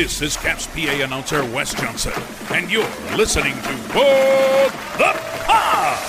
This is Caps PA announcer Wes Johnson, and you're listening to What the Puck!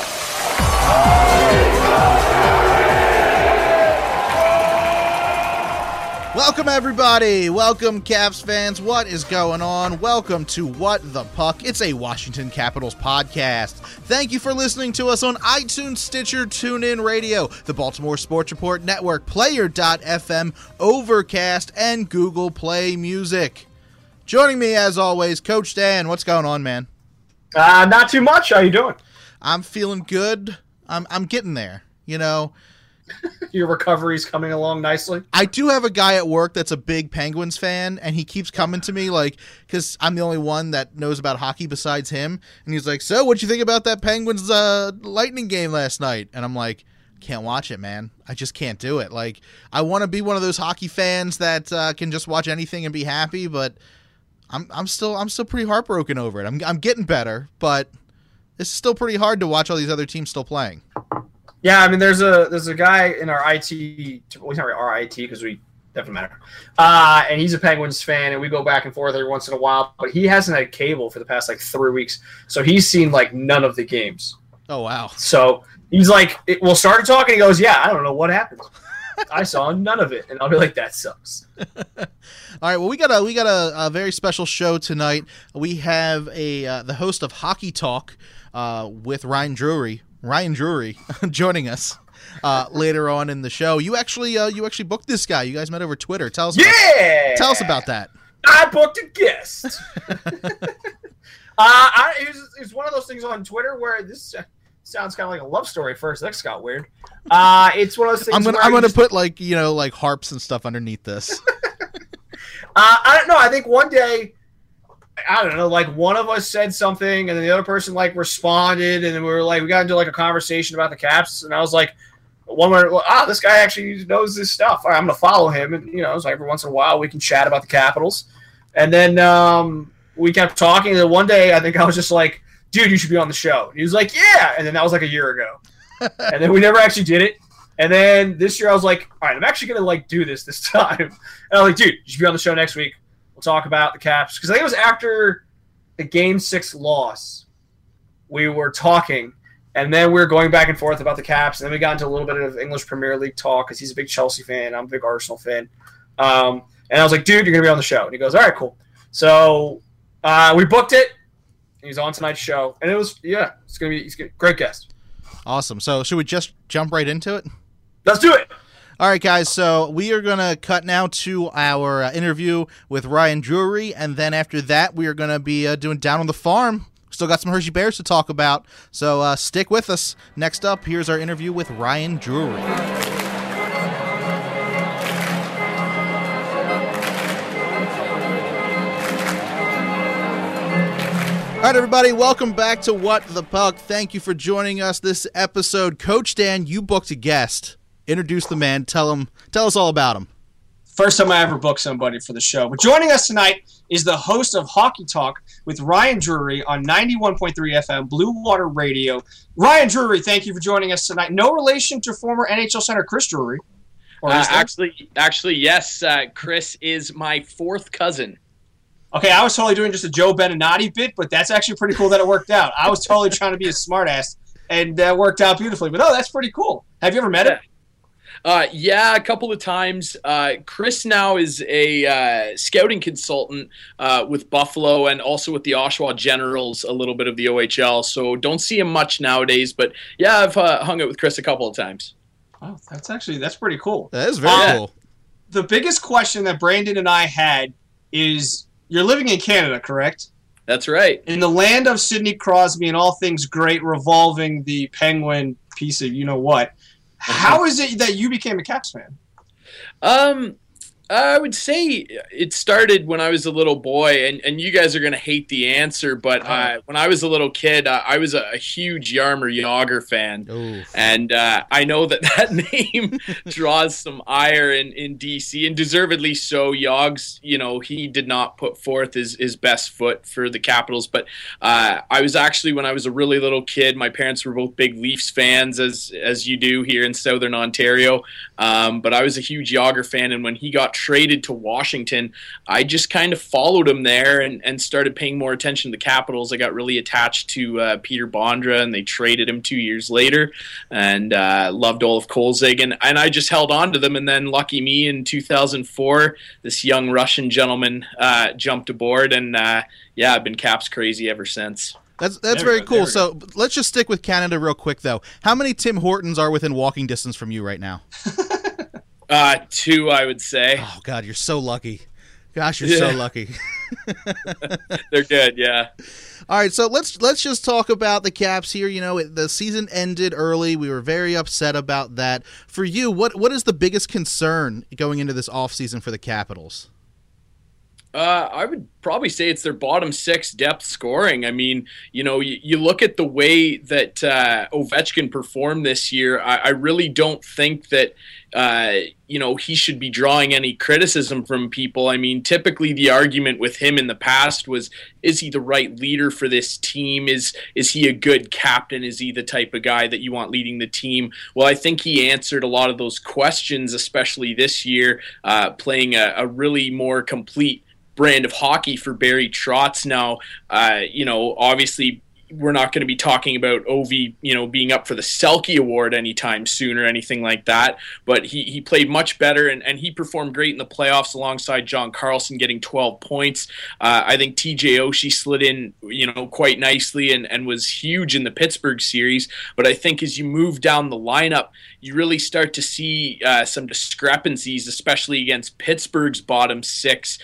Welcome, everybody. Welcome, Caps fans. What is going on? Welcome to What the Puck. It's a Washington Capitals podcast. Thank you for listening to us on iTunes, Stitcher, TuneIn Radio, the Baltimore Sports Report Network, Player.fm, Overcast, and Google Play Music. Joining me, as always, Coach Dan. What's going on, man? Not too much. How you doing? I'm feeling good. I'm getting there, you know. Your recovery's coming along nicely. I do have a guy at work that's a big Penguins fan, and he keeps coming to me, like, because I'm the only one that knows about hockey besides him, and he's like, so what'd you think about that Penguins Lightning game last night? And I'm like, can't watch it, man. I just can't do it. Like, I want to be one of those hockey fans that can just watch anything and be happy, but I'm still pretty heartbroken over it. I'm getting better, but it's still pretty hard to watch all these other teams still playing. Yeah, I mean, there's a guy in our IT, well, he's not really our IT because we doesn't matter, and he's a Penguins fan, and we go back and forth every once in a while, but he hasn't had cable for the past, 3 weeks, so he's seen, none of the games. Oh, wow. So he's like, we'll start talking, he goes, yeah, I don't know what happened. I saw none of it, and I'll be like, that sucks. All right, well, we got a very special show tonight. We have the host of Hockey Talk with Ryan Drury joining us later on in the show. You actually booked this guy. You guys met over Twitter. Tell us about that. I booked a guest. It's one of those things on Twitter where this sounds kind of like a love story first. That got weird. It's one of those things. I'm gonna put harps and stuff underneath this. I don't know. I think one day, I don't know, one of us said something and then the other person responded, and then we got into a conversation about the Caps, and I was like, this guy actually knows this stuff. All right, I'm gonna follow him, and it's every once in a while we can chat about the Capitals, and then we kept talking, and then one day I think I was just like, dude, you should be on the show. And he was like, yeah, and then that was a year ago, and then we never actually did it. And then this year I was like, all right, I'm actually gonna do this time, and I was like, dude, you should be on the show next week. We'll talk about the Caps. Because I think it was after the Game 6 loss, we were talking, and then we were going back and forth about the Caps, and then we got into a little bit of English Premier League talk because he's a big Chelsea fan. I'm a big Arsenal fan. And I was like, dude, you're going to be on the show. And he goes, all right, cool. So we booked it. He's on tonight's show. And he's a great guest. Awesome. So should we just jump right into it? Let's do it. All right, guys, so we are going to cut now to our interview with Ryan Drury, and then after that, we are going to be doing Down on the Farm. Still got some Hershey Bears to talk about, so stick with us. Next up, here's our interview with Ryan Drury. All right, everybody, welcome back to What the Puck. Thank you for joining us this episode. Coach Dan, you booked a guest. Introduce the man. Tell us all about him. First time I ever booked somebody for the show. But joining us tonight is the host of Hockey Talk with Ryan Drury on 91.3 FM, Blue Water Radio. Ryan Drury, thank you for joining us tonight. No relation to former NHL center Chris Drury. Actually, yes. Chris is my fourth cousin. Okay, I was totally doing just a Joe Beninati bit, but that's actually pretty cool that it worked out. I was totally trying to be a smartass, and that worked out beautifully. But, that's pretty cool. Have you ever met him? Yeah, a couple of times. Chris now is a scouting consultant with Buffalo and also with the Oshawa Generals, a little bit of the OHL. So don't see him much nowadays. But, yeah, I've hung out with Chris a couple of times. Oh, that's pretty cool. That is very cool. The biggest question that Brandon and I had is, you're living in Canada, correct? That's right. In the land of Sidney Crosby and all things great revolving the Penguin piece of you-know-what, how is it that you became a Caps fan? I would say it started when I was a little boy, and you guys are going to hate the answer, but when I was a little kid, I was a huge Jaromir Jagr fan. Oof. And I know that name draws some ire in D.C., and deservedly so. Yogs, he did not put forth his best foot for the Capitals, but I was actually, when I was a really little kid, my parents were both big Leafs fans, as you do here in Southern Ontario, but I was a huge Jagr fan, and when he got traded to Washington, I just kind of followed him there and started paying more attention to the Capitals. I got really attached to Peter Bondra, and they traded him 2 years later, and loved Olaf Kolzig, and I just held on to them. And then, lucky me, in 2004, this young Russian gentleman jumped aboard, and I've been Caps crazy ever since. That's very cool. So let's just stick with Canada real quick, though. How many Tim Hortons are within walking distance from you right now? 2, I would say. Oh, God, you're so lucky. Gosh, you're so lucky. They're good, yeah. All right, so let's just talk about the Caps here. You know, the season ended early. We were very upset about that. For you, what is the biggest concern going into this offseason for the Capitals? I would probably say it's their bottom 6 depth scoring. I mean, you look at the way that Ovechkin performed this year. I really don't think that he should be drawing any criticism from people. I mean, typically the argument with him in the past was, is he the right leader for this team? Is he a good captain? Is he the type of guy that you want leading the team? Well, I think he answered a lot of those questions, especially this year, playing a really more complete brand of hockey for Barry Trotz. Now, obviously we're not going to be talking about Ovi, being up for the Selke Award anytime soon or anything like that, but he played much better and he performed great in the playoffs alongside John Carlson, getting 12 points. I think TJ Oshie slid in, quite nicely and was huge in the Pittsburgh series, but I think as you move down the lineup, you really start to see some discrepancies, especially against Pittsburgh's bottom 6.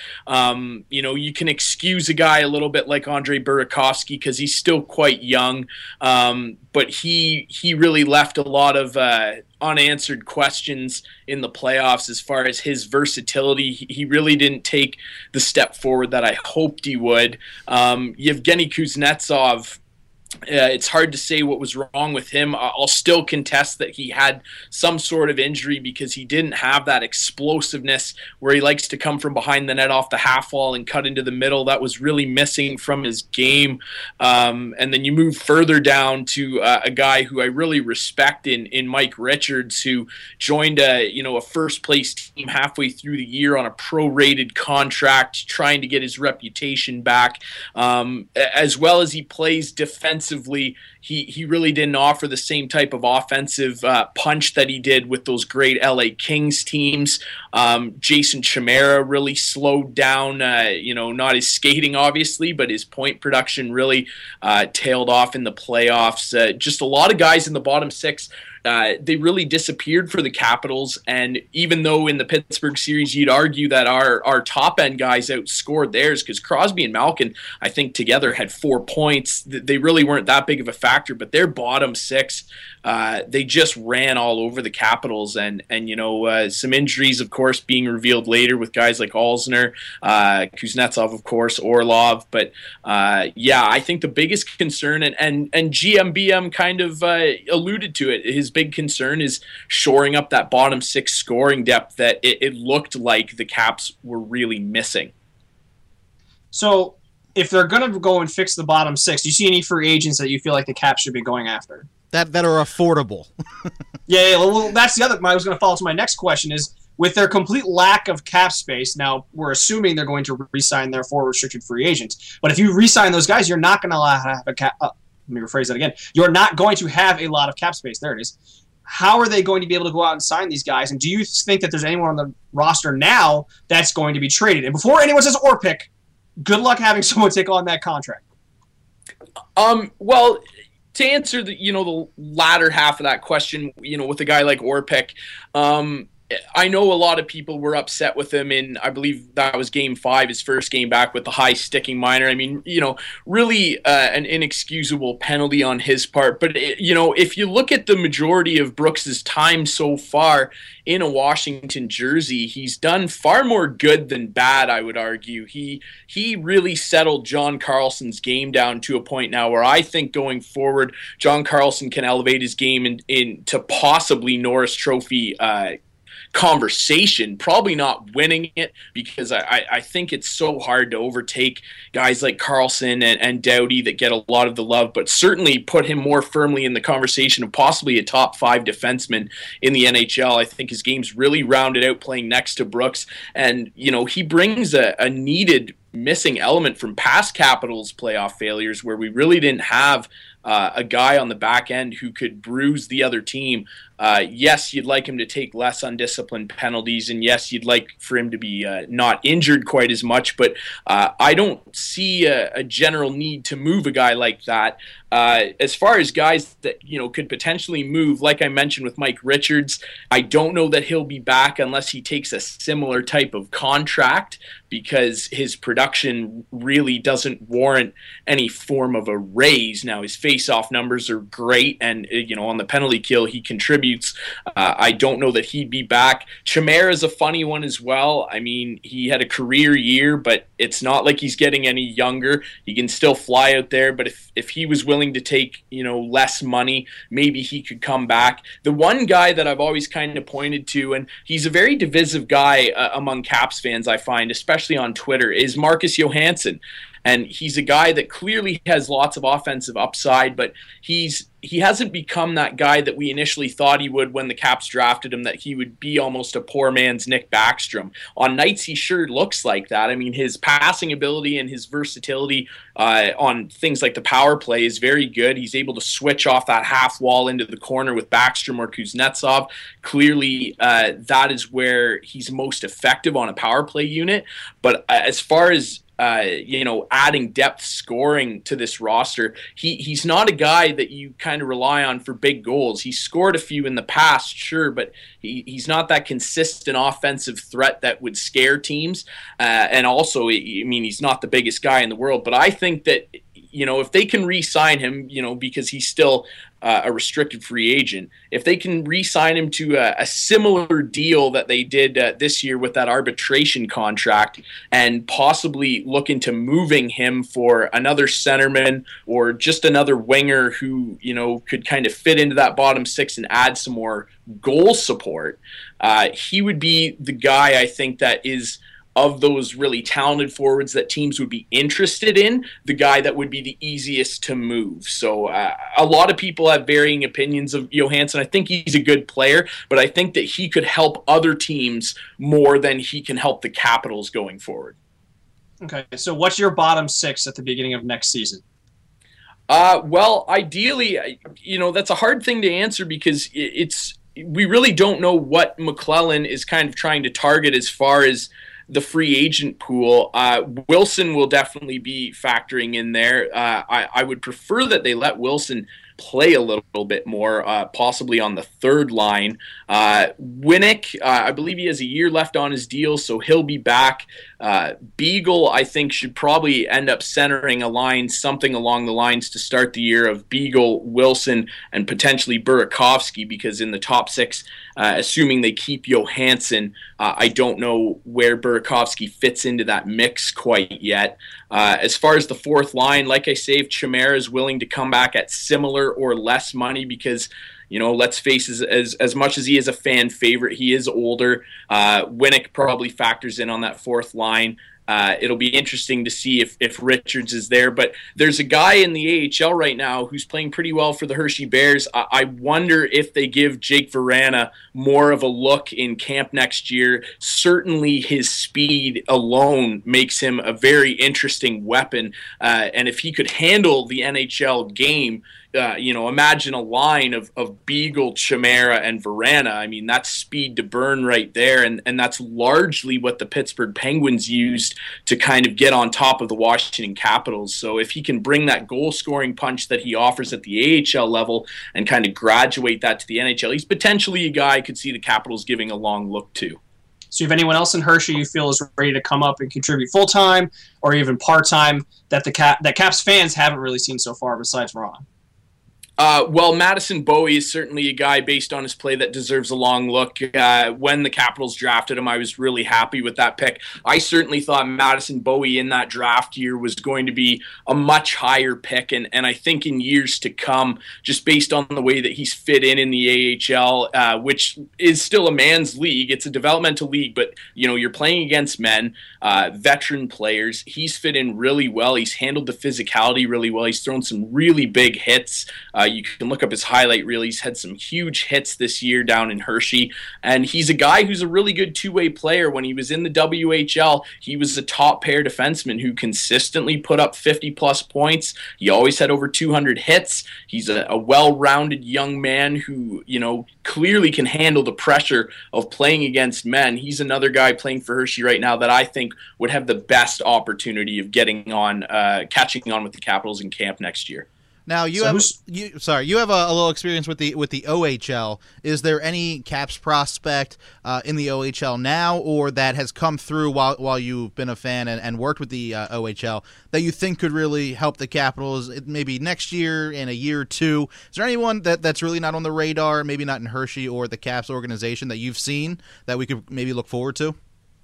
You can excuse a guy a little bit like Andre Burakovsky because he's still quite young, but he really left a lot of unanswered questions in the playoffs as far as his versatility. He really didn't take the step forward that I hoped he would. Yevgeny Kuznetsov, it's hard to say what was wrong with him. I'll still contest that he had some sort of injury because he didn't have that explosiveness where he likes to come from behind the net off the half wall and cut into the middle. That was really missing from his game. And then you move further down to a guy who I really respect in Mike Richards, who joined a first place team halfway through the year on a prorated contract, trying to get his reputation back. As well as he plays defensively, he really didn't offer the same type of offensive punch that he did with those great LA Kings teams. Jason Chimera really slowed down, not his skating obviously, but his point production really tailed off in the playoffs. Just a lot of guys in the bottom 6. They really disappeared for the Capitals, and even though in the Pittsburgh series you'd argue that our top-end guys outscored theirs, because Crosby and Malkin, I think, together had 4 points, they really weren't that big of a factor, but their bottom 6, they just ran all over the Capitals, and some injuries, of course, being revealed later with guys like Alzner, Kuznetsov, of course, Orlov, but I think the biggest concern, and GMBM kind of alluded to it, his big concern is shoring up that bottom 6 scoring depth that it looked like the Caps were really missing. So if they're going to go and fix the bottom 6, do you see any free agents that you feel like the Caps should be going after? That are affordable. Yeah, well, that's the other. I was going to follow to my next question is, with their complete lack of cap space, now we're assuming they're going to re-sign their 4 restricted free agents. But if you re-sign those guys, you're not going to have a cap. Let me rephrase that again. You're not going to have a lot of cap space. There it is. How are they going to be able to go out and sign these guys? And do you think that there's anyone on the roster now that's going to be traded? And before anyone says Orpik, good luck having someone take on that contract. Well, to answer the latter half of that question, with a guy like Orpik, I know a lot of people were upset with him in, I believe that was game 5, his first game back, with the high sticking minor. I mean, really an inexcusable penalty on his part. But, if you look at the majority of Brooks's time so far in a Washington jersey, he's done far more good than bad, I would argue. He really settled John Carlson's game down to a point now where I think going forward, John Carlson can elevate his game into possibly Norris Trophy conversation, probably not winning it, because I think it's so hard to overtake guys like Carlson and Doughty that get a lot of the love, but certainly put him more firmly in the conversation of possibly a top 5 defenseman in the NHL. I think his game's really rounded out playing next to Brooks, and he brings a needed missing element from past Capitals playoff failures, where we really didn't have a guy on the back end who could bruise the other team. Yes, you'd like him to take less undisciplined penalties, and yes, you'd like for him to be not injured quite as much, but I don't see a general need to move a guy like that. As far as guys that could potentially move, like I mentioned with Mike Richards, I don't know that he'll be back unless he takes a similar type of contract, because his production really doesn't warrant any form of a raise. Now, his face-off numbers are great, and on the penalty kill he contributes. I don't know that he'd be back. Chimera is a funny one as well. I mean, he had a career year, but it's not like he's getting any younger. He can still fly out there, but if he was willing to take less money, maybe he could come back. The one guy that I've always kind of pointed to, and he's a very divisive guy among Caps fans, I find, especially on Twitter, is Marcus Johansson. And he's a guy that clearly has lots of offensive upside, but he hasn't become that guy that we initially thought he would when the Caps drafted him, that he would be almost a poor man's Nick Backstrom. On nights, he sure looks like that. I mean, his passing ability and his versatility on things like the power play is very good. He's able to switch off that half wall into the corner with Backstrom or Kuznetsov. Clearly, that is where he's most effective on a power play unit. But as far as adding depth scoring to this roster, he's not a guy that you kind of rely on for big goals. He scored a few in the past, sure, but he's not that consistent offensive threat that would scare teams. And also, I mean, he's not the biggest guy in the world, but I think that if they can re-sign him, because he's still a restricted free agent, if they can re-sign him to a similar deal that they did this year with that arbitration contract, and possibly look into moving him for another centerman or just another winger who, could kind of fit into that bottom 6 and add some more goal support, he would be the guy, I think, that is, of those really talented forwards that teams would be interested in, the guy that would be the easiest to move. So a lot of people have varying opinions of Johansson. I think he's a good player, but I think that he could help other teams more than he can help the Capitals going forward. Okay, so what's your bottom 6 at the beginning of next season? Well, ideally, that's a hard thing to answer, because we really don't know what McClellan is kind of trying to target as far as the free agent pool. Wilson will definitely be factoring in there. I would prefer that they let Wilson play a little bit more, possibly on the third line. Winnick, I believe he has a year left on his deal, so he'll be back. Beagle, I think, should probably end up centering a line, something along the lines to start the year of Beagle, Wilson, and potentially Burakovsky, because in the top 6, assuming they keep Johansson, I don't know where Burakovsky fits into that mix quite yet. As far as the fourth line, like I say, if Chimera is willing to come back at similar or less money, because let's face it, as much as he is a fan favorite, he is older. Winnick probably factors in on that fourth line. It'll be interesting to see if Richards is there. But there's a guy in the AHL right now who's playing pretty well for the Hershey Bears. I wonder if they give Jake Verana more of a look in camp next year. Certainly his speed alone makes him a very interesting weapon. And if he could handle the NHL game, imagine a line of Beagle, Chimera, and Verana. I mean, that's speed to burn right there, and that's largely what the Pittsburgh Penguins used to kind of get on top of the Washington Capitals. So if he can bring that goal-scoring punch that he offers at the AHL level and kind of graduate that to the NHL, he's potentially a guy I could see the Capitals giving a long look to. So you have anyone else in Hershey you feel is ready to come up and contribute full-time or even part-time that that Caps fans haven't really seen so far besides Ron? Well, Madison Bowie is certainly a guy based on his play that deserves a long look. When the Capitals drafted him, I was really happy with that pick. I certainly thought Madison Bowie in that draft year was going to be a much higher pick, and I think in years to come, just based on the way that he's fit in the AHL, which is still a man's league. It's a developmental league, but you're playing against men, veteran players. He's fit in really well. He's handled the physicality really well. He's thrown some really big hits. You can look up his highlight reel. He's had some huge hits this year down in Hershey. And he's a guy who's a really good two-way player. When he was in the WHL, he was a top pair defenseman who consistently put up 50-plus points. He always had over 200 hits. He's a well-rounded young man who, clearly can handle the pressure of playing against men. He's another guy playing for Hershey right now that I think would have the best opportunity of catching on with the Capitals in camp next year. Now you have a little experience with the OHL. Is there any Caps prospect in the OHL now, or that has come through while you've been a fan and worked with the OHL that you think could really help the Capitals maybe next year, in a year or two? Is there anyone that's really not on the radar, maybe not in Hershey or the Caps organization, that you've seen that we could maybe look forward to?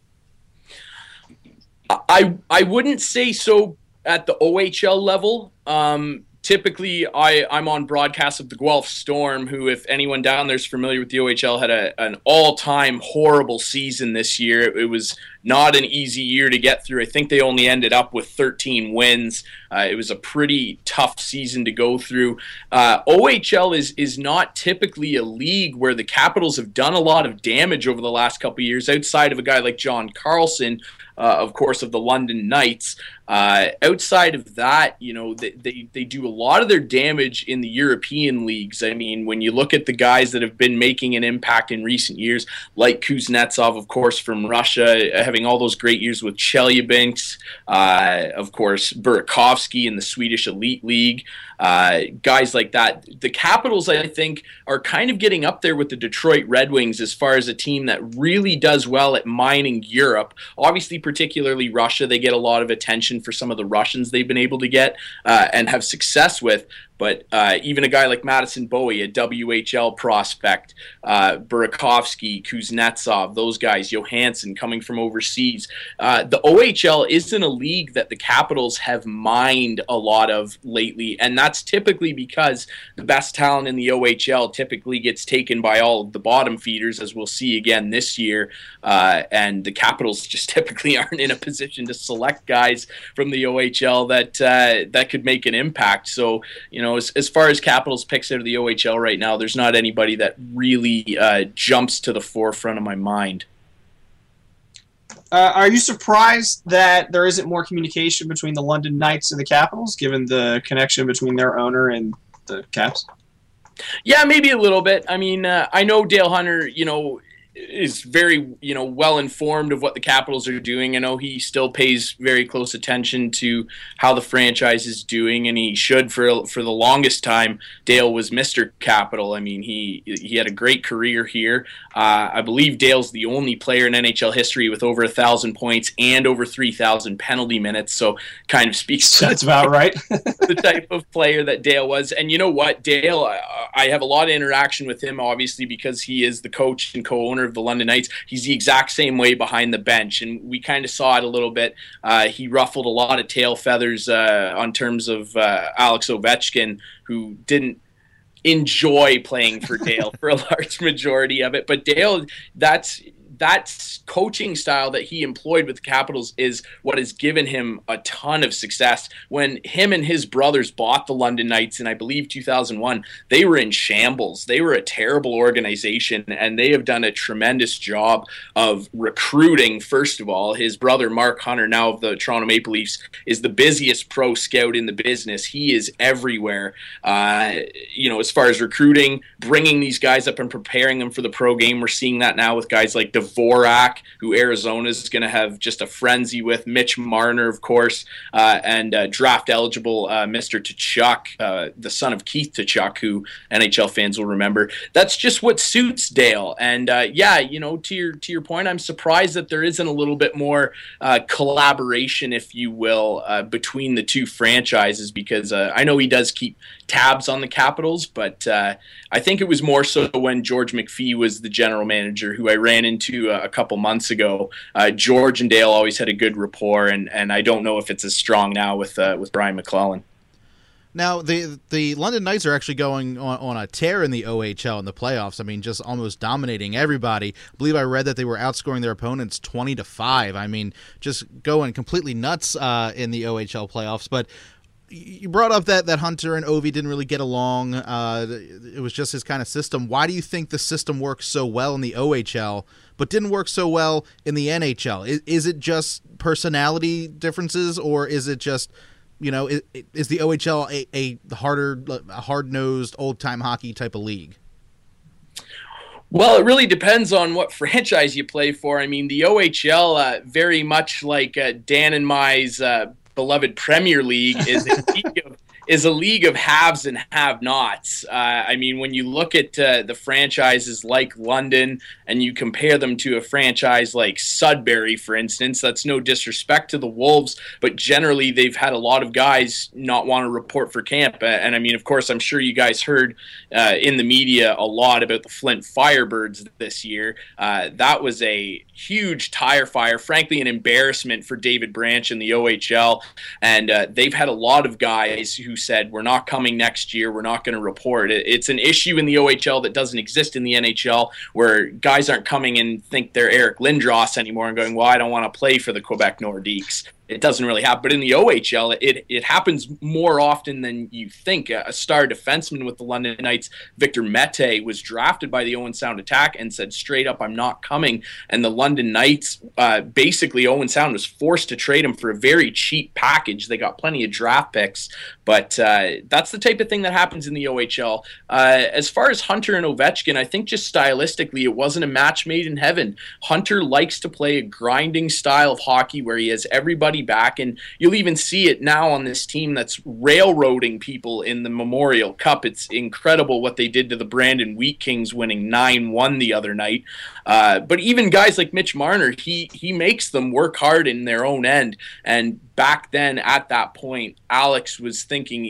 I wouldn't say so at the OHL level. Typically, I'm on broadcast of the Guelph Storm, who, if anyone down there is familiar with the OHL, had an all-time horrible season this year. It was not an easy year to get through. I think they only ended up with 13 wins. It was a pretty tough season to go through. OHL is not typically a league where the Capitals have done a lot of damage over the last couple of years, outside of a guy like John Carlson, of course, of the London Knights. Outside of that, they do a lot of their damage in the European leagues. I mean, when you look at the guys that have been making an impact in recent years, like Kuznetsov, of course, from Russia, having all those great years with Chelyabinsk, of course, Burakovsky in the Swedish Elite League, guys like that. The Capitals, I think, are kind of getting up there with the Detroit Red Wings as far as a team that really does well at mining Europe. Obviously, particularly Russia, they get a lot of attention for some of the Russians they've been able to get and have success with. But even a guy like Madison Bowie, a WHL prospect, Burakovsky, Kuznetsov, those guys, Johansson coming from overseas. The OHL isn't a league that the Capitals have mined a lot of lately, and that's typically because the best talent in the OHL typically gets taken by all of the bottom feeders, as we'll see again this year, and the Capitals just typically aren't in a position to select guys from the OHL that could make an impact. So, as far as Capitals picks out of the OHL right now, there's not anybody that really jumps to the forefront of my mind. Are you surprised that there isn't more communication between the London Knights and the Capitals, given the connection between their owner and the Caps? Yeah, maybe a little bit. I mean, I know Dale Hunter, is very, well informed of what the Capitals are doing. I know he still pays very close attention to how the franchise is doing, and he should. For the longest time, Dale was Mr. Capital. I mean, he had a great career here. I believe Dale's the only player in NHL history with over 1,000 points and over 3,000 penalty minutes. So, kind of speaks to that's about right. the type of player that Dale was. And you know what, Dale, I have a lot of interaction with him, obviously, because he is the coach and co-owner of the London Knights. He's the exact same way behind the bench, and we kind of saw it a little bit. He ruffled a lot of tail feathers on terms of Alex Ovechkin, who didn't enjoy playing for Dale for a large majority of it. But Dale, that coaching style that he employed with the Capitals is what has given him a ton of success. When him and his brothers bought the London Knights in, I believe, 2001, they were in shambles. They were a terrible organization, and they have done a tremendous job of recruiting. First of all, his brother, Mark Hunter, now of the Toronto Maple Leafs, is the busiest pro scout in the business. He is everywhere, as far as recruiting, bringing these guys up and preparing them for the pro game. We're seeing that now with guys like Devon Dvorak, who Arizona is going to have just a frenzy with, Mitch Marner, of course, and draft-eligible Mr. Tkachuk, the son of Keith Tkachuk, who NHL fans will remember. That's just what suits Dale. And, to your point, I'm surprised that there isn't a little bit more collaboration, if you will, between the two franchises, because I know he does keep tabs on the Capitals, but I think it was more so when George McPhee was the general manager, who I ran into a couple months ago. George and Dale always had a good rapport, and I don't know if it's as strong now with Brian McClellan. Now, the London Knights are actually going on a tear in the OHL in the playoffs. I mean, just almost dominating everybody. I believe I read that they were outscoring their opponents 20-5. I mean, just going completely nuts in the OHL playoffs. But you brought up that Hunter and Ovi didn't really get along. It was just his kind of system. Why do you think the system works so well in the OHL but didn't work so well in the NHL? Is it just personality differences, or is it just, is the OHL a hard-nosed, old-time hockey type of league? Well, it really depends on what franchise you play for. I mean, the OHL, very much like Dan and my's beloved Premier League, is a league of haves and have-nots. I mean, when you look at the franchises like London and you compare them to a franchise like Sudbury, for instance, that's no disrespect to the Wolves, but generally they've had a lot of guys not want to report for camp. And I mean, of course, I'm sure you guys heard in the media a lot about the Flint Firebirds this year. That was a huge tire fire, frankly an embarrassment for David Branch in the OHL, and they've had a lot of guys who said, we're not coming next year, we're not going to report. It's an issue in the OHL that doesn't exist in the NHL, where guys aren't coming and think they're Eric Lindros anymore and going, well, I don't want to play for the Quebec Nordiques. It doesn't really happen. But in the OHL, it happens more often than you think. A star defenseman with the London Knights, Victor Mete, was drafted by the Owen Sound Attack and said straight up, I'm not coming. And the London Knights, basically Owen Sound was forced to trade him for a very cheap package. They got plenty of draft picks. But that's the type of thing that happens in the OHL. As far as Hunter and Ovechkin, I think just stylistically, it wasn't a match made in heaven. Hunter likes to play a grinding style of hockey where he has everybody back, and you'll even see it now on this team that's railroading people in the Memorial Cup. It's incredible what they did to the Brandon Wheat Kings, winning 9-1 the other night. But even guys like Mitch Marner, he makes them work hard in their own end. And back then, at that point, Alex was thinking,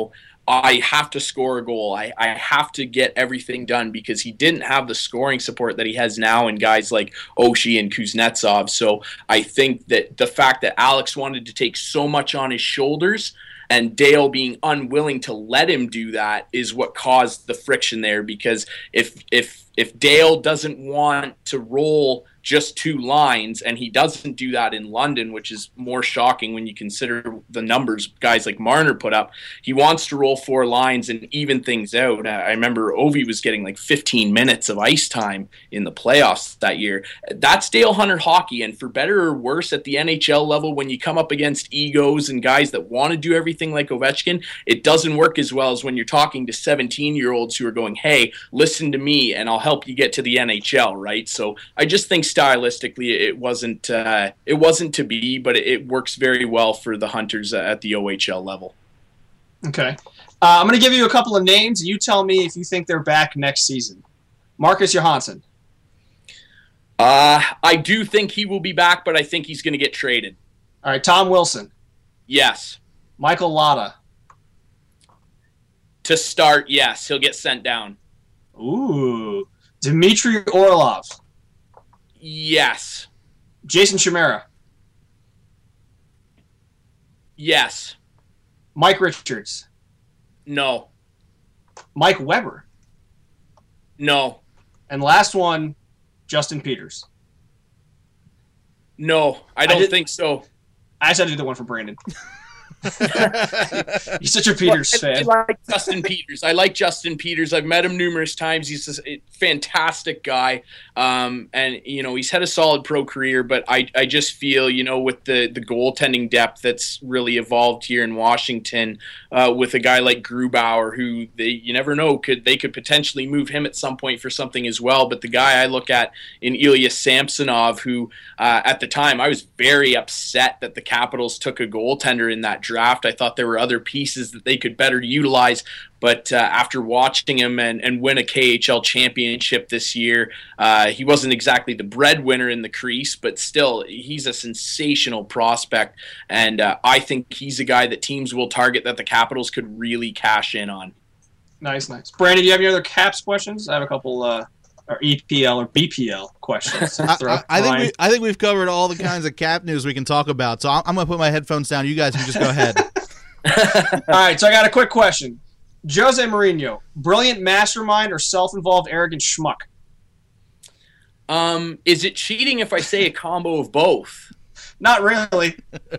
I have to score a goal. I have to get everything done, because he didn't have the scoring support that he has now in guys like Oshie and Kuznetsov. So I think that the fact that Alex wanted to take so much on his shoulders and Dale being unwilling to let him do that is what caused the friction there, because if Dale doesn't want to roll just 2 lines, and he doesn't do that in London, which is more shocking when you consider the numbers guys like Marner put up. He wants to roll 4 lines and even things out. I remember Ovi was getting like 15 minutes of ice time in the playoffs that year. That's Dale Hunter hockey, and for better or worse at the NHL level, when you come up against egos and guys that want to do everything like Ovechkin, it doesn't work as well as when you're talking to 17-year-olds who are going, hey, listen to me and I'll help you get to the NHL, right? So I just think stylistically it wasn't to be, but it works very well for the Hunters at the OHL level. Okay. I'm going to give you a couple of names, and you tell me if you think they're back next season. Marcus Johansson. I do think he will be back, but I think he's going to get traded. All right, Tom Wilson. Yes. Michael Latta. To start, yes. He'll get sent down. Ooh. Dmitry Orlov. Yes. Jason Chimera. Yes. Mike Richards. No. Mike Weber. No. And last one, Justin Peters. No, I don't think so. I just had to do the one for Brandon. He's such a Peters fan. I like Justin Peters. I like Justin Peters. I've met him numerous times. He's just fantastic guy. And, you know, he's had a solid pro career, but I just feel, you know, with the goaltending depth that's really evolved here in Washington, with a guy like Grubauer, who you never know, they could potentially move him at some point for something as well. But the guy I look at in Ilya Samsonov, who at the time I was very upset that the Capitals took a goaltender in that draft. I thought there were other pieces that they could better utilize. But after watching him and win a KHL championship this year, he wasn't exactly the breadwinner in the crease, but still, he's a sensational prospect. And I think he's a guy that teams will target that the Capitals could really cash in on. Nice. Brandon, do you have any other Caps questions? I have a couple or EPL or BPL questions. I think we've covered all the kinds of Cap news we can talk about. So I'm going to put my headphones down. You guys can just go ahead. All right, so I got a quick question. Jose Mourinho, brilliant mastermind or self-involved arrogant schmuck? Is it cheating if I say a combo of both? Not really.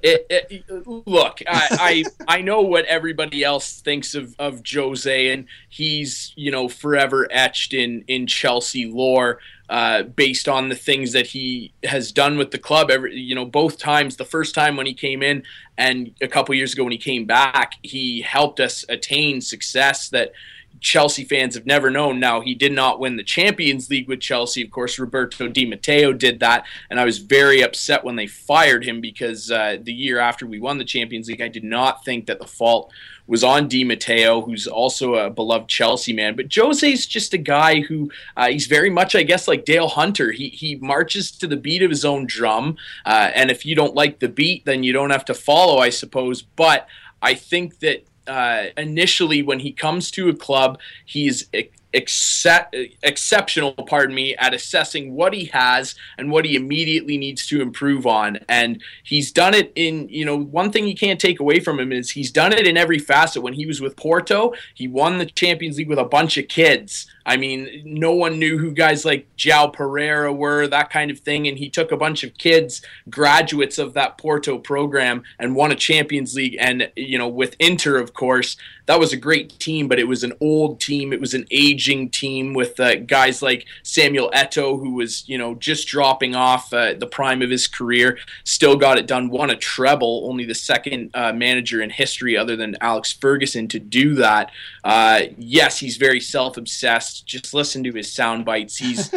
Look, I know what everybody else thinks of Jose, and he's, you know, forever etched in Chelsea lore, based on the things that he has done with the club. Both times, the first time when he came in and a couple years ago when he came back, he helped us attain success that Chelsea fans have never known. Now, he did not win the Champions League with Chelsea. Of course, Roberto Di Matteo did that, and I was very upset when they fired him because the year after we won the Champions League, I did not think that the fault was on Di Matteo, who's also a beloved Chelsea man. But Jose's just a guy who he's very much, I guess, like Dale Hunter. He marches to the beat of his own drum, and if you don't like the beat, then you don't have to follow, I suppose. But I think that initially when he comes to a club, he's exceptional, at assessing what he has and what he immediately needs to improve on. And he's done it in, one thing you can't take away from him is he's done it in every facet. When he was with Porto, he won the Champions League with a bunch of kids. I mean, no one knew who guys like João Pereira were, that kind of thing. And he took a bunch of kids, graduates of that Porto program, and won a Champions League. And, with Inter, of course, that was a great team, but it was an old team. It was an aging team with guys like Samuel Eto'o, who was, just dropping off the prime of his career, still got it done, won a treble, only the second manager in history other than Alex Ferguson to do that. Yes, he's very self-obsessed. Just listen to his sound bites. He's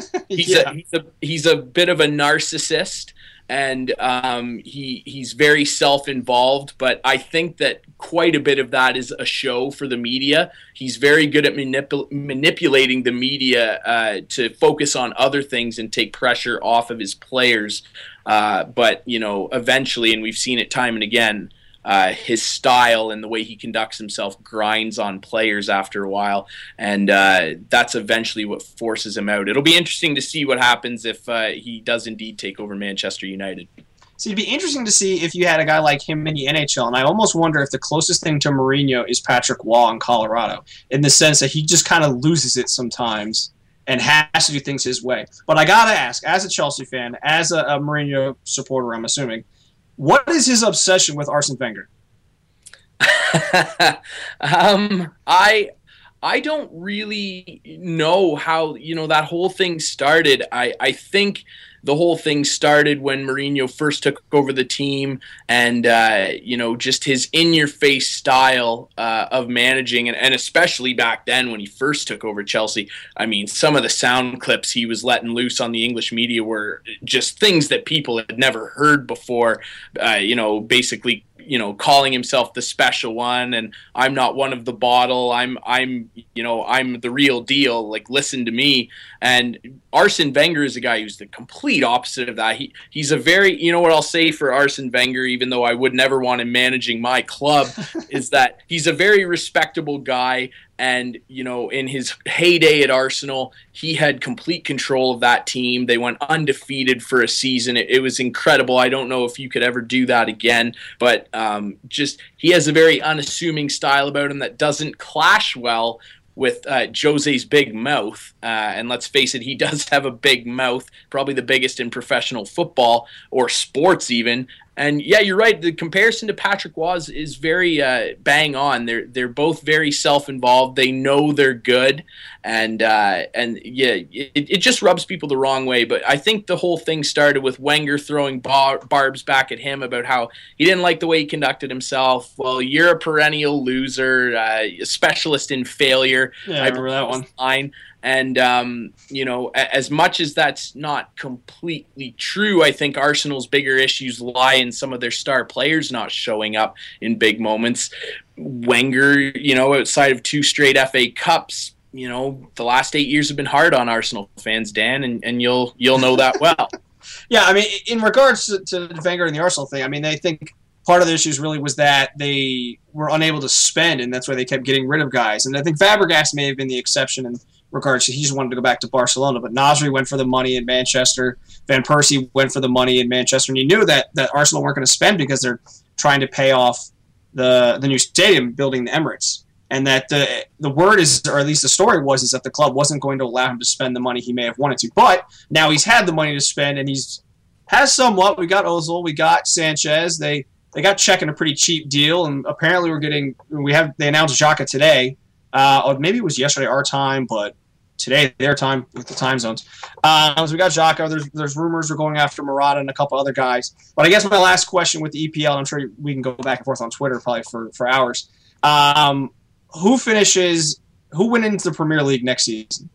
a bit of a narcissist, and he's very self-involved, but I think that quite a bit of that is a show for the media. He's very good at manipulating the media to focus on other things and take pressure off of his players. But eventually, and we've seen it time and again, his style and the way he conducts himself grinds on players after a while, and that's eventually what forces him out. It'll be interesting to see what happens if he does indeed take over Manchester United. So it'd be interesting to see if you had a guy like him in the NHL, and I almost wonder if the closest thing to Mourinho is Patrick Waugh in Colorado, in the sense that he just kind of loses it sometimes and has to do things his way. But I gotta ask, as a Chelsea fan, as a Mourinho supporter, I'm assuming, what is his obsession with Arsene Wenger? I don't really know how that whole thing started. I think the whole thing started when Mourinho first took over the team, and just his in-your-face style of managing, and especially back then when he first took over Chelsea. I mean, some of the sound clips he was letting loose on the English media were just things that people had never heard before. Basically, calling himself the special one, and I'm not one of the bottle. I'm the real deal. Like, listen to me. And Arsene Wenger is a guy who's the complete opposite of that. He's a very, what I'll say for Arsene Wenger, even though I would never want him managing my club, is that he's a very respectable guy. And, in his heyday at Arsenal, he had complete control of that team. They went undefeated for a season. It was incredible. I don't know if you could ever do that again. But he has a very unassuming style about him that doesn't clash well with Jose's big mouth. And let's face it, he does have a big mouth, probably the biggest in professional football or sports even. And yeah, you're right. The comparison to Patrick Waugh is very bang on. They're both very self-involved. They know they're good, and yeah, it just rubs people the wrong way. But I think the whole thing started with Wenger throwing barbs back at him about how he didn't like the way he conducted himself. Well, you're a perennial loser, a specialist in failure. Yeah, I remember that one. Line. And, as much as that's not completely true, I think Arsenal's bigger issues lie in some of their star players not showing up in big moments. Wenger, outside of 2 straight FA Cups, the last 8 years have been hard on Arsenal fans, Dan, and you'll know that well. Yeah, I mean, in regards to Wenger and the Arsenal thing, I mean, I think part of the issues really was that they were unable to spend, and that's why they kept getting rid of guys. And I think Fabregas may have been the exception in regards to he just wanted to go back to Barcelona, but Nasri went for the money in Manchester. Van Persie went for the money in Manchester, and you knew that Arsenal weren't going to spend because they're trying to pay off the new stadium building the Emirates. And that the word is, or at least the story was, that the club wasn't going to allow him to spend the money he may have wanted to. But now he's had the money to spend, and has somewhat. We got Ozil, we got Sanchez. They got Czech in a pretty cheap deal, and apparently they announced Xhaka today. Or maybe it was yesterday our time, but today their time with the time zones. So we got Xhaka. There's rumors we're going after Morata and a couple other guys. But I guess my last question with the EPL, I'm sure we can go back and forth on Twitter probably for hours. Who went into the Premier League next season?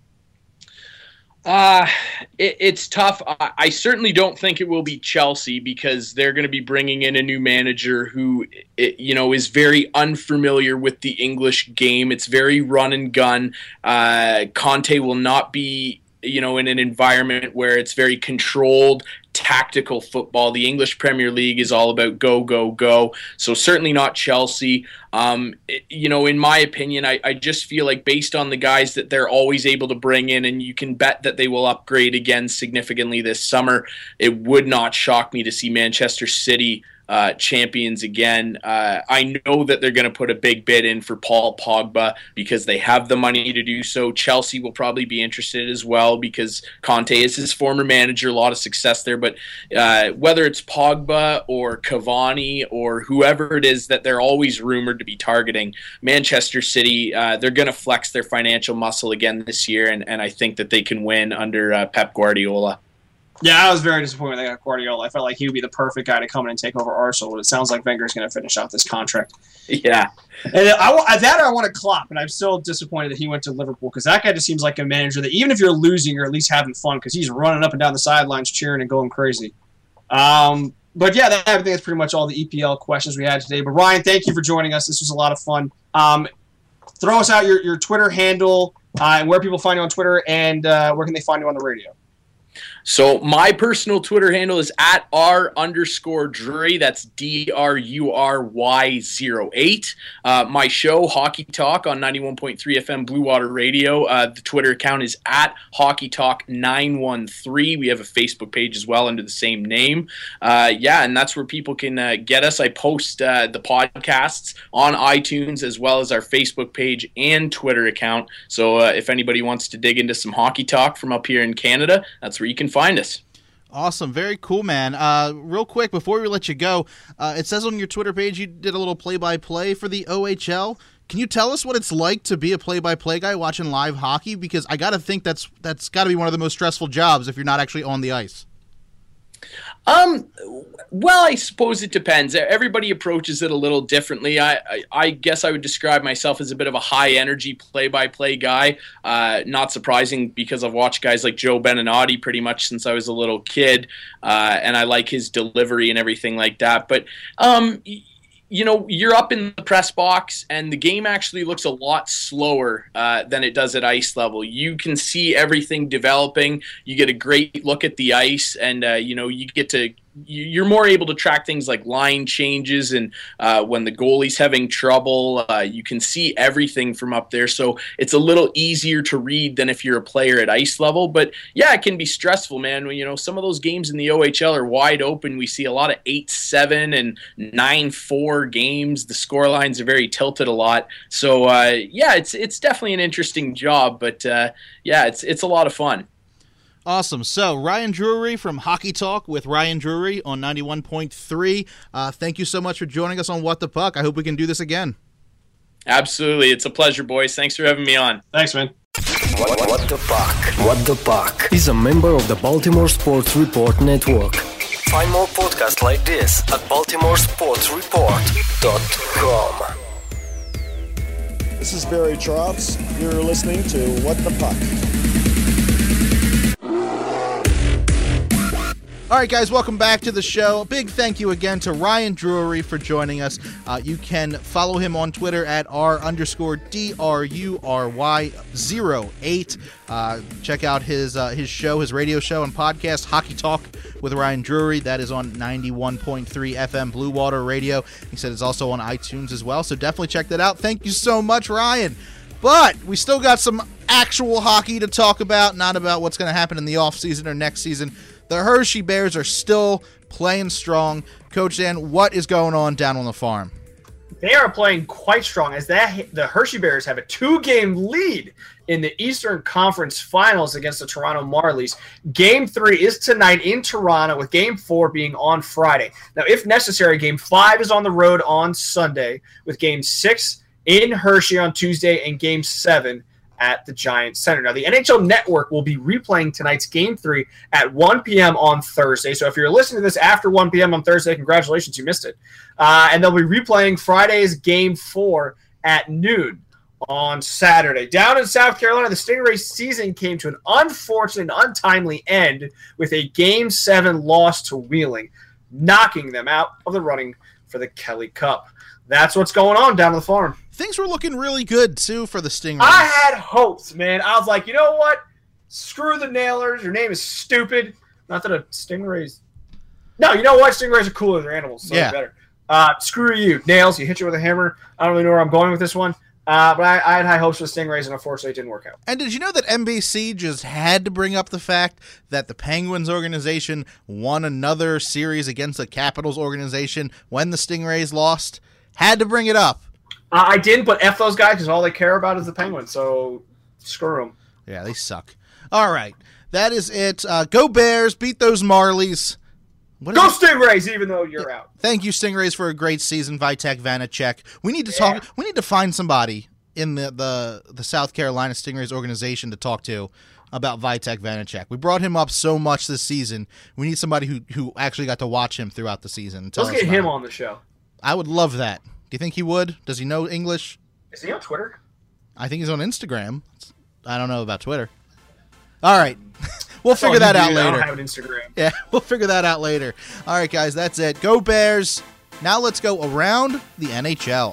It's tough. I certainly don't think it will be Chelsea because they're going to be bringing in a new manager who, is very unfamiliar with the English game. It's very run and gun. Conte will not be, in an environment where it's very controlled, tactical football. The English Premier League is all about go, go, go. So certainly not Chelsea. In my opinion, I just feel like based on the guys that they're always able to bring in, and you can bet that they will upgrade again significantly this summer, it would not shock me to see Manchester City champions again. I know that they're going to put a big bid in for Paul Pogba because they have the money to do so. Chelsea will probably be interested as well because Conte is his former manager, a lot of success there. But whether it's Pogba or Cavani or whoever it is that they're always rumored to be targeting, Manchester City, they're going to flex their financial muscle again this year, and I think that they can win under Pep Guardiola. Yeah, I was very disappointed when they got Guardiola. I felt like he would be the perfect guy to come in and take over Arsenal, but it sounds like Wenger's going to finish out this contract. Yeah. And I want to Klopp, and I'm still disappointed that he went to Liverpool because that guy just seems like a manager that even if you're losing, you're at least having fun because he's running up and down the sidelines cheering and going crazy. But yeah, I think that's pretty much all the EPL questions we had today. But Ryan, thank you for joining us. This was a lot of fun. Throw us out your Twitter handle and where people find you on Twitter and where can they find you on the radio. So my personal Twitter handle is @R_Drury. That's DRURY08. My show, Hockey Talk, on 91.3 FM Blue Water Radio. The Twitter account is @HockeyTalk913. We have a Facebook page as well under the same name. And that's where people can get us. I post the podcasts on iTunes as well as our Facebook page and Twitter account. So if anybody wants to dig into some hockey talk from up here in Canada, that's where you can find us. Awesome. Very cool, man. Real quick, before we let you go, it says on your Twitter page you did a little play-by-play for the OHL. Can you tell us what it's like to be a play-by-play guy watching live hockey? Because I got to think that's got to be one of the most stressful jobs if you're not actually on the ice. Well, I suppose it depends. Everybody approaches it a little differently. I guess I would describe myself as a bit of a high-energy play-by-play guy. Not surprising because I've watched guys like Joe Beninati pretty much since I was a little kid, and I like his delivery and everything like that. But you're up in the press box, and the game actually looks a lot slower than it does at ice level. You can see everything developing. You get a great look at the ice, and you're more able to track things like line changes and when the goalie's having trouble. You can see everything from up there, so it's a little easier to read than if you're a player at ice level. But yeah, it can be stressful, man. Some of those games in the OHL are wide open. We see a lot of 8-7 and 9-4 games. The score lines are very tilted a lot. So it's definitely an interesting job, but it's a lot of fun. Awesome. So, Ryan Drury from Hockey Talk with Ryan Drury on 91.3. Thank you so much for joining us on What the Puck. I hope we can do this again. Absolutely. It's a pleasure, boys. Thanks for having me on. Thanks, man. What the Puck? What the Puck is a member of the Baltimore Sports Report Network. Find more podcasts like this at baltimoresportsreport.com. This is Barry Trotz. You're listening to What the Puck. All right, guys, welcome back to the show. A big thank you again to Ryan Drury for joining us. You can follow him on Twitter at R_DRURY08. Check out his show, his radio show and podcast, Hockey Talk with Ryan Drury. That is on 91.3 FM Blue Water Radio. He said it's also on iTunes as well, so definitely check that out. Thank you so much, Ryan. But we still got some actual hockey to talk about, not about what's going to happen in the offseason or next season. The Hershey Bears are still playing strong. Coach Dan, what is going on down on the farm? They are playing quite strong as the Hershey Bears have a 2-game lead in the Eastern Conference Finals against the Toronto Marlies. Game 3 is tonight in Toronto, with Game 4 being on Friday. Now, if necessary, Game 5 is on the road on Sunday, with Game 6 in Hershey on Tuesday and Game 7 at the Giants Center. Now, the NHL Network will be replaying tonight's Game 3 at 1 p.m. on Thursday. So if you're listening to this after 1 p.m. on Thursday, congratulations, you missed it. And they'll be replaying Friday's Game 4 at noon on Saturday. Down in South Carolina, the Stingrays season came to an unfortunate and untimely end with a Game 7 loss to Wheeling, knocking them out of the running for the Kelly Cup. That's what's going on down on the farm. Things were looking really good, too, for the Stingrays. I had hopes, man. I was like, you know what? Screw the Nailers. Your name is stupid. Not that a Stingrays... No, you know what? Stingrays are cooler. They're animals, so they're better. Screw you. Nails, you hit you with a hammer. I don't really know where I'm going with this one. But I had high hopes for the Stingrays, and unfortunately it didn't work out. And did you know that NBC just had to bring up the fact that the Penguins organization won another series against the Capitals organization when the Stingrays lost? Had to bring it up. I didn't, but F those guys, because all they care about is the Penguins, so screw them. Yeah, they suck. All right, that is it. Go Bears, beat those Marlies. Go Stingrays, even though you're out. Thank you, Stingrays, for a great season. Vitek Vanacek. We need to talk. We need to find somebody in the South Carolina Stingrays organization to talk to about Vitek Vanacek. We brought him up so much this season. We need somebody who actually got to watch him throughout the season. Let's get him on the show. I would love that. Do you think he would? Does he know English? Is he on Twitter? I think he's on Instagram. I don't know about Twitter. All right. We'll figure that out later. I don't have an Instagram. Yeah, we'll figure that out later. All right, guys, that's it. Go Bears. Now let's go around the NHL.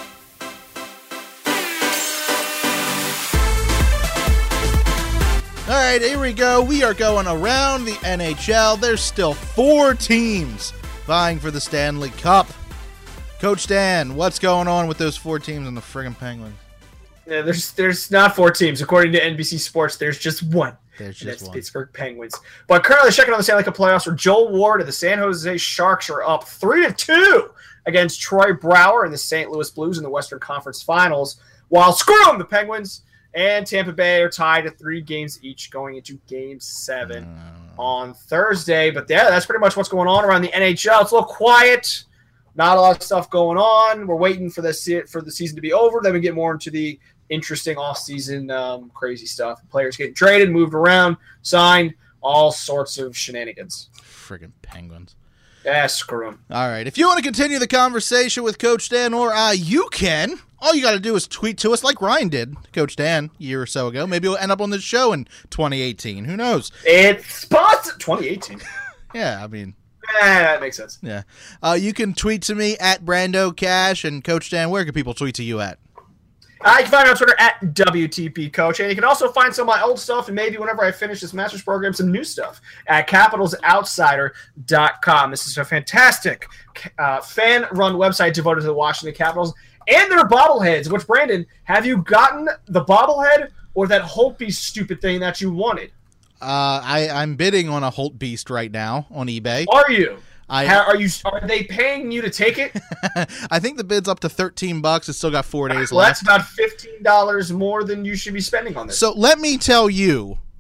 All right, here we go. We are going around the NHL. There's still 4 teams vying for the Stanley Cup. Coach Dan, what's going on with those 4 teams and the friggin' Penguins? Yeah, there's not 4 teams. According to NBC Sports, there's just one. That's the Pittsburgh Penguins. But currently checking on the Stanley Cup playoffs, where Joel Ward and the San Jose Sharks are up 3-2 against Troy Brouwer and the St. Louis Blues in the Western Conference Finals, while screw them, the Penguins and Tampa Bay are tied at 3 games each going into Game 7 on Thursday. But yeah, that's pretty much what's going on around the NHL. It's a little quiet. Not a lot of stuff going on. We're waiting for the season to be over. Then we get more into the interesting off-season crazy stuff. Players getting traded, moved around, signed, all sorts of shenanigans. Friggin' Penguins. Yeah, screw them. All right. If you want to continue the conversation with Coach Dan or I, you can. All you got to do is tweet to us like Ryan did, Coach Dan, a year or so ago. Maybe we'll end up on this show in 2018. Who knows? It's 2018. Yeah, I mean... that makes sense. Yeah. You can tweet to me at Brando Cash, and Coach Dan, where can people tweet to you at? You can find me on Twitter at WTP Coach, and you can also find some of my old stuff, and maybe whenever I finish this master's program, some new stuff at CapitalsOutsider.com. This is a fantastic fan-run website devoted to the Washington Capitals and their bobbleheads. Which, Brandon, have you gotten the bobblehead or that Holtby stupid thing that you wanted? I'm bidding on a Holt Beast right now on eBay. Are you? Are they paying you to take it? I think the bid's up to $13. It's still got 4 days well, left. That's about $15 more than you should be spending on this. So let me tell you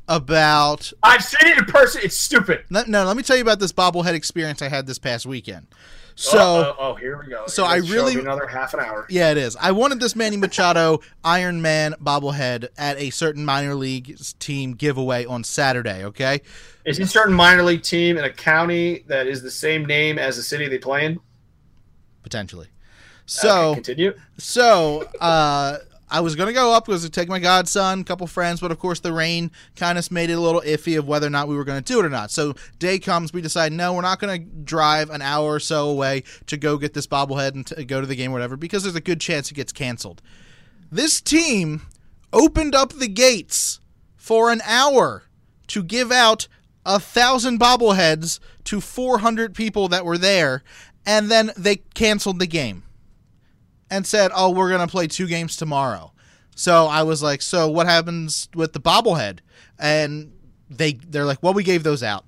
about... I've seen it in person. It's stupid. No, let me tell you about this bobblehead experience I had this past weekend. So, here we go. So I really another half an hour. Yeah, it is. I wanted this Manny Machado Iron Man bobblehead at a certain minor league team giveaway on Saturday. Okay, is he a certain minor league team in a county that is the same name as the city they play in? Potentially. So okay, continue. So, I was going to go up because to take my godson, a couple friends, but of course the rain kind of made it a little iffy of whether or not we were going to do it or not. So day comes, we decide, no, we're not going to drive an hour or so away to go get this bobblehead and go to the game or whatever because there's a good chance it gets canceled. This team opened up the gates for an hour to give out 1,000 bobbleheads to 400 people that were there, and then they canceled the game. And said, oh, we're going to play 2 games tomorrow. So I was like, so what happens with the bobblehead? And they're like, well, we gave those out.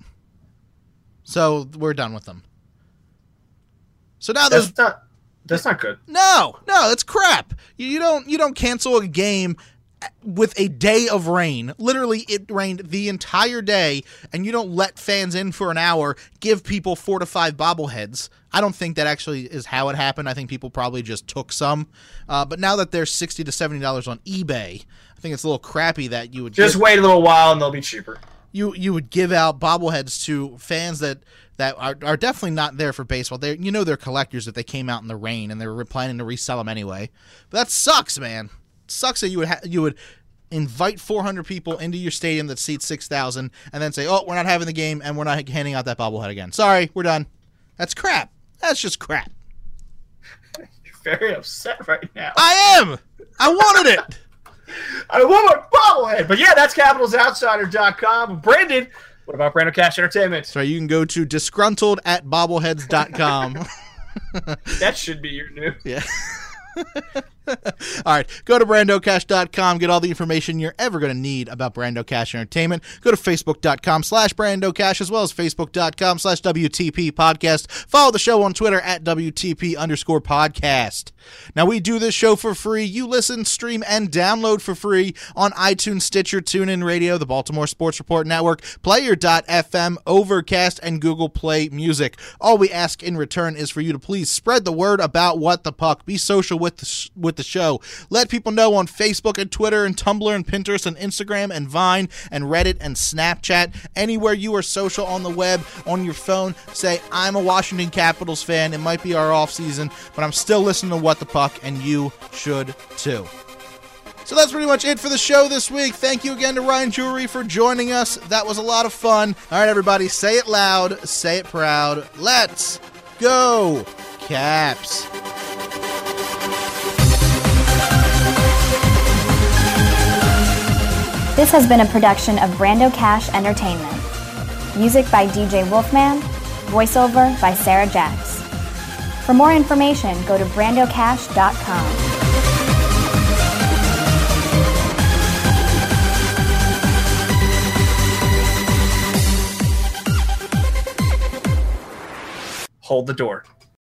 So we're done with them. So now that's not good. No, that's crap. You don't cancel a game with a day of rain. Literally, it rained the entire day, and you don't let fans in for an hour, give people 4 to 5 bobbleheads. I don't think that actually is how it happened. I think people probably just took some. But now that they're $60 to $70 on eBay, I think it's a little crappy that you would just wait a little while and they'll be cheaper. You would give out bobbleheads to fans that are definitely not there for baseball. They're collectors if they came out in the rain and they were planning to resell them anyway. But that sucks, man. It sucks that you would invite 400 people into your stadium that seats 6,000 and then say, oh, we're not having the game and we're not handing out that bobblehead again. Sorry, we're done. That's crap. That's just crap. You're very upset right now. I am. I wanted it. I want my bobblehead. But yeah, that's capitalsoutsider.com. Brandon, what about Brando Cash Entertainment? So you can go to disgruntled@bobbleheads.com. That should be your new. Yeah. All right, go to brandocash.com, get all the information you're ever going to need about Brando Cash Entertainment. Go to facebook.com/brandocash as well as facebook.com/WTP podcast. Follow the show on Twitter at WTP_podcast. Now, we do this show for free. You listen, stream, and download for free on iTunes, Stitcher, TuneIn Radio, the Baltimore Sports Report Network, Player.fm, Overcast, and Google Play Music. All we ask in return is for you to please spread the word about What the Puck. Be social with the show. Let people know on Facebook and Twitter and Tumblr and Pinterest and Instagram and Vine and Reddit and Snapchat. Anywhere you are social on the web, on your phone, say, I'm a Washington Capitals fan. It might be our off season, but I'm still listening to What the Puck, and you should too. So that's pretty much it for the show this week. Thank you again to Ryan Drury for joining us. That was a lot of fun. All right, everybody, say it loud, say it proud. Let's go, Caps. This has been a production of Brando Cash Entertainment. Music by DJ Wolfman. Voiceover by Sarah Jacks. For more information, go to brandocash.com. Hold the door.